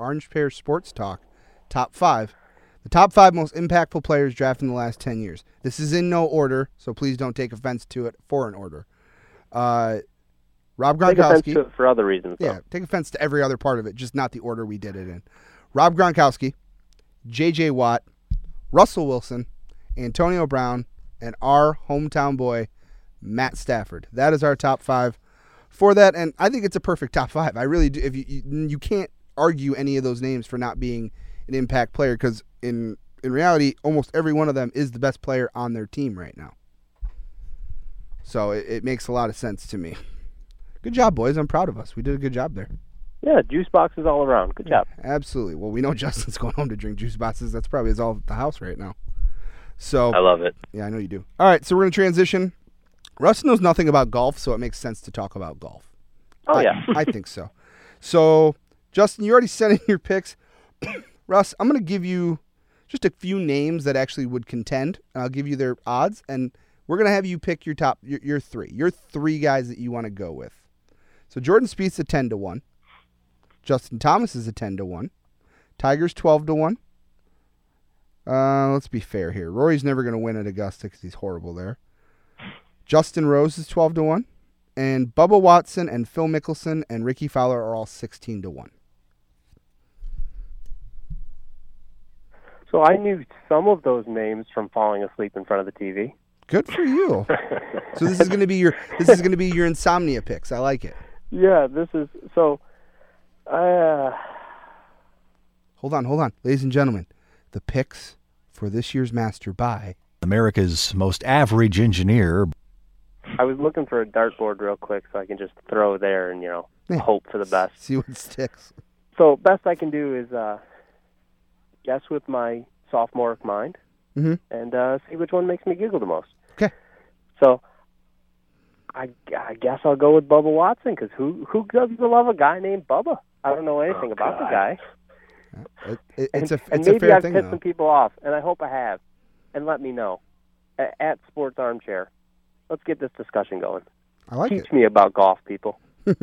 top 5. The top 5 most impactful players drafted in the last 10 years. This is in no order, so please don't take offense to it for an order. Rob Take offense Gronkowski. to it for other reasons. Though. Yeah, take offense to every other part of it, just not the order we did it in. Rob Gronkowski, J.J. Watt, Russell Wilson, Antonio Brown, and our hometown boy, Matt Stafford. That is our top 5 for that, and I think it's a perfect top 5. I really do. If you can't argue any of those names for not being an impact player, because in reality, almost every one of them is the best player on their team right now. So it makes a lot of sense to me. Good job, boys. I'm proud of us. We did a good job there. Yeah, juice boxes all around. Good job. Absolutely. Well, we know Justin's going home to drink juice boxes. That's probably all at the house right now. So I love it. Yeah, I know you do. All right, so we're going to transition. Russ knows nothing about golf, so it makes sense to talk about golf. Oh, yeah. I think so. So, Justin, you already sent in your picks. Russ, I'm going to give you just a few names that actually would contend. I'll give you their odds, and we're going to have you pick your top, your 3. Your 3 guys that you want to go with. So, Jordan Spieth's a 10-1. Justin Thomas is a 10-1. Tiger's 12-1. Let's be fair here. Rory's never going to win at Augusta because he's horrible there. Justin Rose is 12-1. And Bubba Watson and Phil Mickelson and Ricky Fowler are all 16-1. So I knew some of those names from falling asleep in front of the TV. Good for you. So this is going to be your insomnia picks. I like it. Yeah, this is so. Hold on, ladies and gentlemen. The picks for this year's Master by America's most average engineer. I was looking for a dartboard real quick so I can just throw there and hope for the best. See what sticks. So best I can do is guess with my sophomoric mind and see which one makes me giggle the most. Okay. So I guess I'll go with Bubba Watson because who doesn't love a guy named Bubba? I don't know anything about the guy. It's a maybe fair I've thing, pissed though. some people off, and I hope I have. And let me know at Sports Armchair. Let's get this discussion going. I like Teach me about golf, people.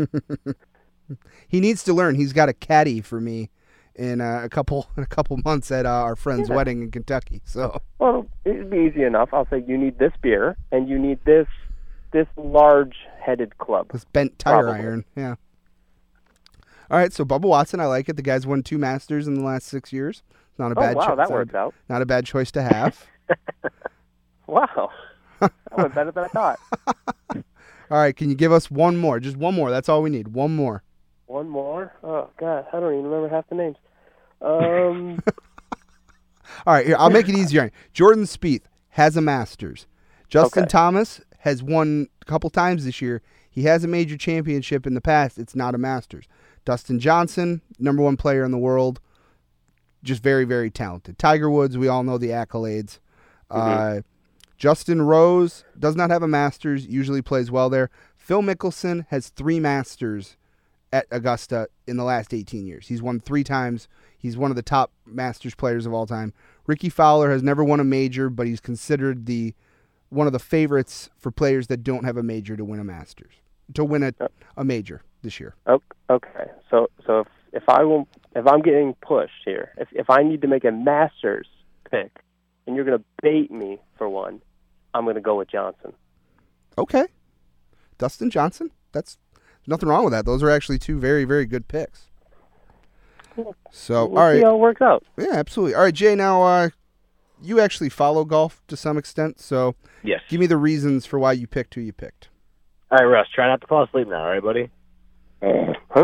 He needs to learn. He's got a caddy for me in a couple months at our friend's wedding in Kentucky. So it'd be easy enough. I'll say you need this beer and you need this large-headed club. this bent tire Probably. iron. Yeah. All right, so Bubba Watson, I like it. The guy's won 2 Masters in the last 6 years. Not a bad choice. That works out. Not a bad choice to have. Wow. That went better than I thought. All right, can you give us one more? Just one more. That's all we need. One more. One more? Oh, God. I don't even remember half the names. All right, here, I'll make it easier. Jordan Spieth has a Masters. Justin Thomas has won a couple times this year. He has a major championship in the past. It's not a Masters. Dustin Johnson, number 1 player in the world, just very, very talented. Tiger Woods, we all know the accolades. Justin Rose does not have a Masters, usually plays well there. Phil Mickelson has 3 Masters at Augusta in the last 18 years. He's won 3 times. He's one of the top Masters players of all time. Ricky Fowler has never won a major, but he's considered one of the favorites for players that don't have a major to win a Masters, to win a major this year. Okay. So if I'm getting pushed here, if I need to make a Masters pick, and you're going to bait me for one, I'm going to go with Johnson. Okay. Dustin Johnson? There's nothing wrong with that. Those are actually 2 very, very good picks. So, We'll all right. see how it works out. Yeah, absolutely. All right, Jay, now you actually follow golf to some extent, so Yes. give me the reasons for why you picked who you picked. All right, Russ, try not to fall asleep now, all right, buddy? Huh?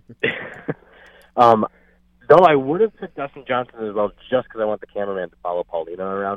Though I would have picked Dustin Johnson as well just because I want the cameraman to follow Paulina around.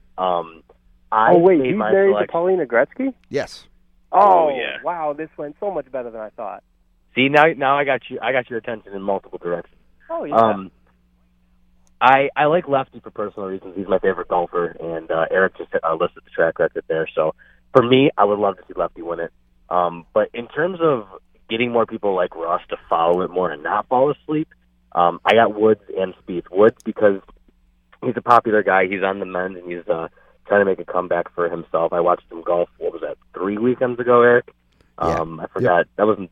He's married to Paulina Gretzky? Yes. Oh, yeah. Wow, this went so much better than I thought. See, now I got your attention in multiple directions. Oh, yeah. I like Lefty for personal reasons. He's my favorite golfer, and Eric just listed the track record there. So for me, I would love to see Lefty win it. But in terms of getting more people like Russ to follow it more and not fall asleep, I got Woods and Spieth. Woods because he's a popular guy. He's on the mend, and he's trying to make a comeback for himself. I watched him golf, 3 weekends ago, Eric? Yeah. I forgot. That wasn't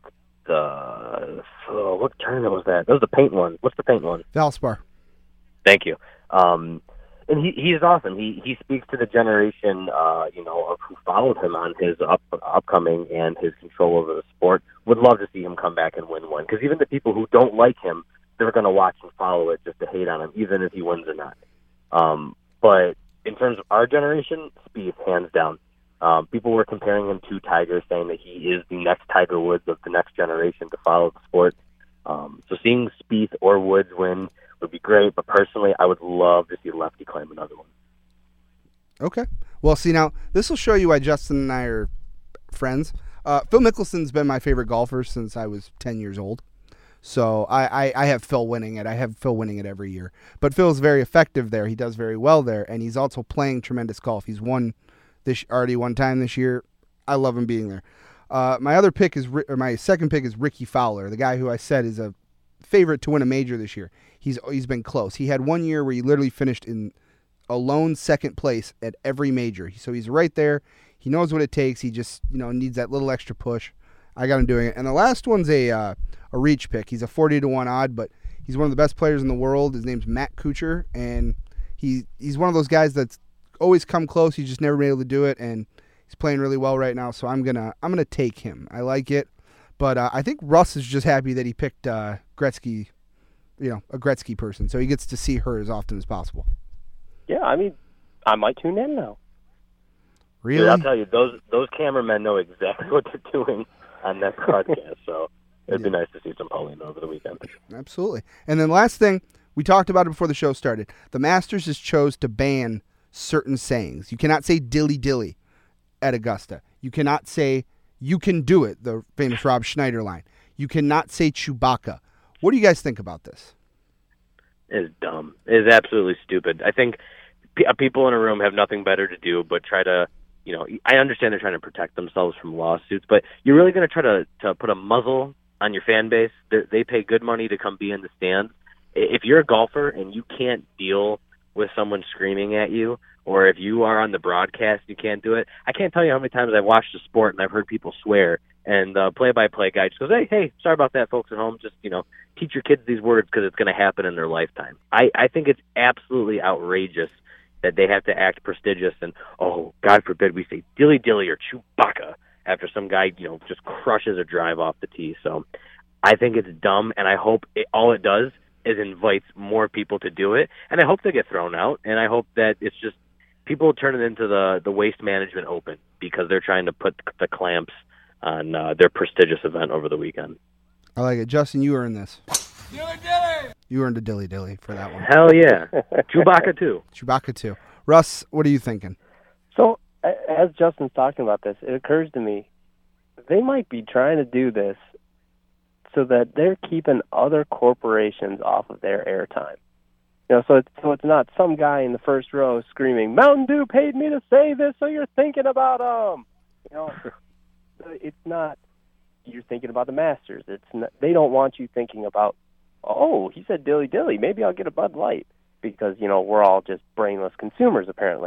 what tournament was that? That was the paint one. What's the paint one? Valspar. Thank you. and he's awesome. He speaks to the generation, of who followed him on his upcoming and his control over the sport. Would love to see him come back and win one, because even the people who don't like him, they're going to watch and follow it just to hate on him, even if he wins or not. But in terms of our generation, Spieth, hands down. People were comparing him to Tiger, saying that he is the next Tiger Woods of the next generation to follow the sport. So seeing Spieth or Woods win would be great, but personally, I would love to see Lefty claim another one. Okay. Well, see, now, this will show you why Justin and I are friends. Phil Mickelson's been my favorite golfer since I was 10 years old. So I have Phil winning it. I have Phil winning it every year. But Phil's very effective there. He does very well there, and he's also playing tremendous golf. He's won already one time this year. I love him being there. My second pick is Ricky Fowler, the guy who I said is a favorite to win a major this year. He's been close. He had 1 year where he literally finished in a lone second place at every major. So he's right there. He knows what it takes. He just needs that little extra push. I got him doing it. And the last one's a reach pick. He's a 40-1 odd, but he's one of the best players in the world. His name's Matt Kuchar, and he's one of those guys that's always come close. He's just never been able to do it, and he's playing really well right now. So I'm gonna take him. I like it, but I think Russ is just happy that he picked Gretzky. A Gretzky person, so he gets to see her as often as possible. Yeah, I mean, I might tune in now. Really? Dude, I'll tell you, those cameramen know exactly what they're doing on that broadcast, so it'd be nice to see some Paulina over the weekend. Absolutely. And then last thing, we talked about it before the show started. The Masters has chose to ban certain sayings. You cannot say dilly dilly at Augusta. You cannot say you can do it, the famous Rob Schneider line. You cannot say Chewbacca. What do you guys think about this? It's dumb. It's absolutely stupid. I think people in a room have nothing better to do but try to, I understand they're trying to protect themselves from lawsuits, but you're really going to try to put a muzzle on your fan base? They pay good money to come be in the stands. If you're a golfer and you can't deal with someone screaming at you, or if you are on the broadcast and you can't do it, I can't tell you how many times I've watched a sport and I've heard people swear, and the play-by-play guy just goes, hey, sorry about that, folks at home. Just, teach your kids these words because it's going to happen in their lifetime. I think it's absolutely outrageous that they have to act prestigious and, oh, God forbid we say dilly-dilly or Chewbacca after some guy, just crushes a drive off the tee. So I think it's dumb, and I hope all it does is invites more people to do it, and I hope they get thrown out, and I hope that it's just people turn it into the Waste Management Open because they're trying to put the clamps on their prestigious event over the weekend. I like it. Justin, you earned this. Dilly dilly! You earned a dilly dilly for that one. Hell yeah. Chewbacca too. Chewbacca too. Russ, what are you thinking? So, as Justin's talking about this, it occurs to me, they might be trying to do this so that they're keeping other corporations off of their airtime. So it's not some guy in the first row screaming, Mountain Dew paid me to say this, so you're thinking about it's not you're thinking about the Masters. It's not, they don't want you thinking about, oh, he said dilly dilly, maybe I'll get a Bud Light, because we're all just brainless consumers apparently.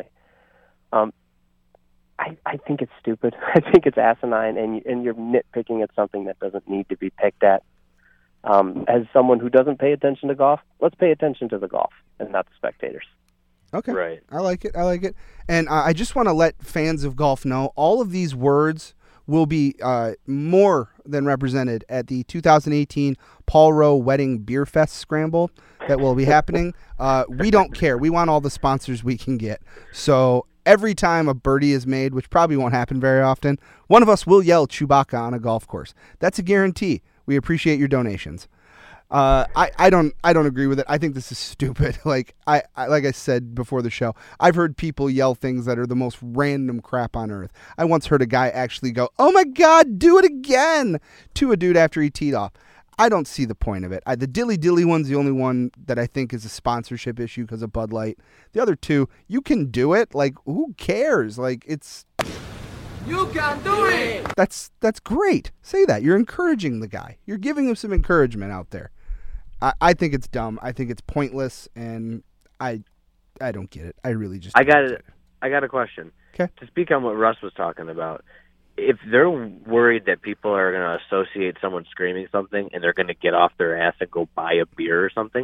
I think it's stupid. I think it's asinine, and you're nitpicking at something that doesn't need to be picked at. As someone who doesn't pay attention to golf, let's pay attention to the golf and not the spectators. Okay. Right. I like it. And I just want to let fans of golf know all of these words will be more than represented at the 2018 Paul Rowe Wedding Beer Fest Scramble that will be happening. We don't care. We want all the sponsors we can get. So every time a birdie is made, which probably won't happen very often, one of us will yell Chewbacca on a golf course. That's a guarantee. We appreciate your donations. I don't agree with it. I think this is stupid. Like I said before the show, I've heard people yell things that are the most random crap on earth. I once heard a guy actually go, "Oh my God, do it again," to a dude after he teed off. I don't see the point of it. The dilly dilly one's the only one that I think is a sponsorship issue because of Bud Light. The other two, you can do it. Like, who cares? Like, it's. You can do it! That's great. Say that. You're encouraging the guy. You're giving him some encouragement out there. I think it's dumb. I think it's pointless, and I don't get it. I really just. I got a question. Okay. To speak on what Russ was talking about, if they're worried that people are going to associate someone screaming something and they're going to get off their ass and go buy a beer or something,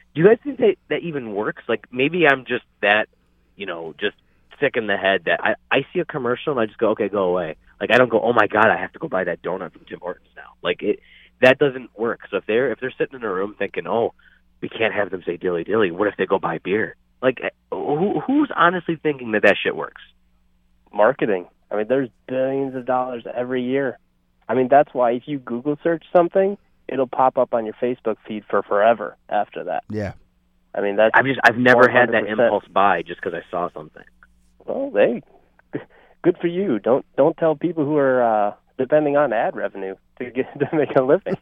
Do you guys think that even works? Like, maybe I'm just that, just sick in the head that I see a commercial and I just go, okay, go away. Like, I don't go, oh my God, I have to go buy that donut from Tim Hortons now. Like, that doesn't work. So if they're sitting in a room thinking, oh, we can't have them say dilly dilly, what if they go buy beer? Like, who's honestly thinking that shit works? Marketing. I mean, there's billions of dollars every year. I mean, that's why if you Google search something, it'll pop up on your Facebook feed for forever after that. Yeah. I mean, that's I've never 100%. had that impulse buy just because I saw something. Well, good for you. Don't tell people who are depending on ad revenue to make a living.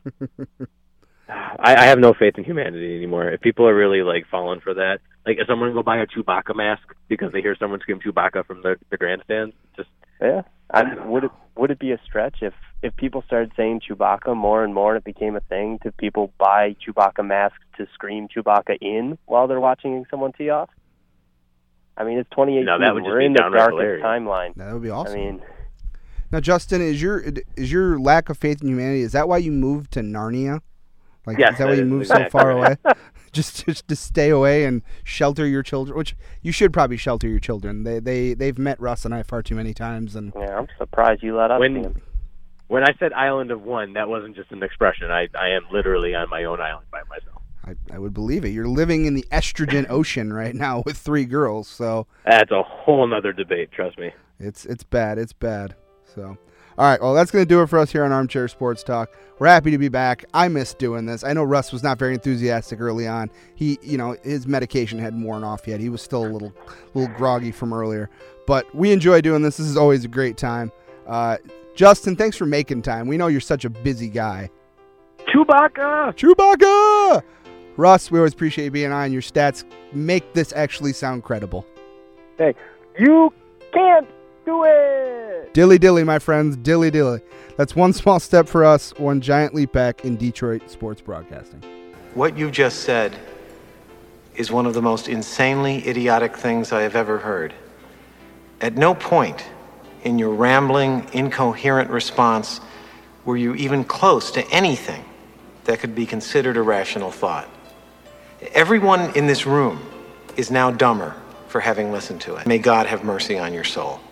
I have no faith in humanity anymore. If people are really like falling for that, like if someone go buy a Chewbacca mask because they hear someone scream Chewbacca from the grandstands, just yeah. Would it be a stretch if people started saying Chewbacca more and more and it became a thing to people buy Chewbacca masks to scream Chewbacca in while they're watching someone tee off? I mean, it's 2018. No, that would just We're be in the downright darkest hilarious. timeline. That would be awesome. I mean, now, Justin, is your lack of faith in humanity, is that why you moved to Narnia? Like, Yes, is that why you moved so exactly. far away? just to stay away and shelter your children, which you should probably shelter your children. They've met Russ and I far too many times, and yeah, I'm surprised you let us see him. When I said island of one, that wasn't just an expression. I am literally on my own island by myself. I would believe it. You're living in the estrogen ocean right now with 3 girls, so That's a whole nother debate, trust me. it's bad. It's bad. So, all right, well, that's going to do it for us here on Armchair Sports Talk. We're happy to be back. I missed doing this. I know Russ was not very enthusiastic early on. He, his medication hadn't worn off yet. He was still a little groggy from earlier. But we enjoy doing this. This is always a great time. Justin, thanks for making time. We know you're such a busy guy. Chewbacca! Russ, we always appreciate you being on. Your stats make this actually sound credible. Hey, you can't do it! Dilly dilly, my friends. Dilly dilly. That's one small step for us, one giant leap back in Detroit sports broadcasting. What you just said is one of the most insanely idiotic things I have ever heard. At no point in your rambling, incoherent response were you even close to anything that could be considered a rational thought. Everyone in this room is now dumber for having listened to it. May God have mercy on your soul.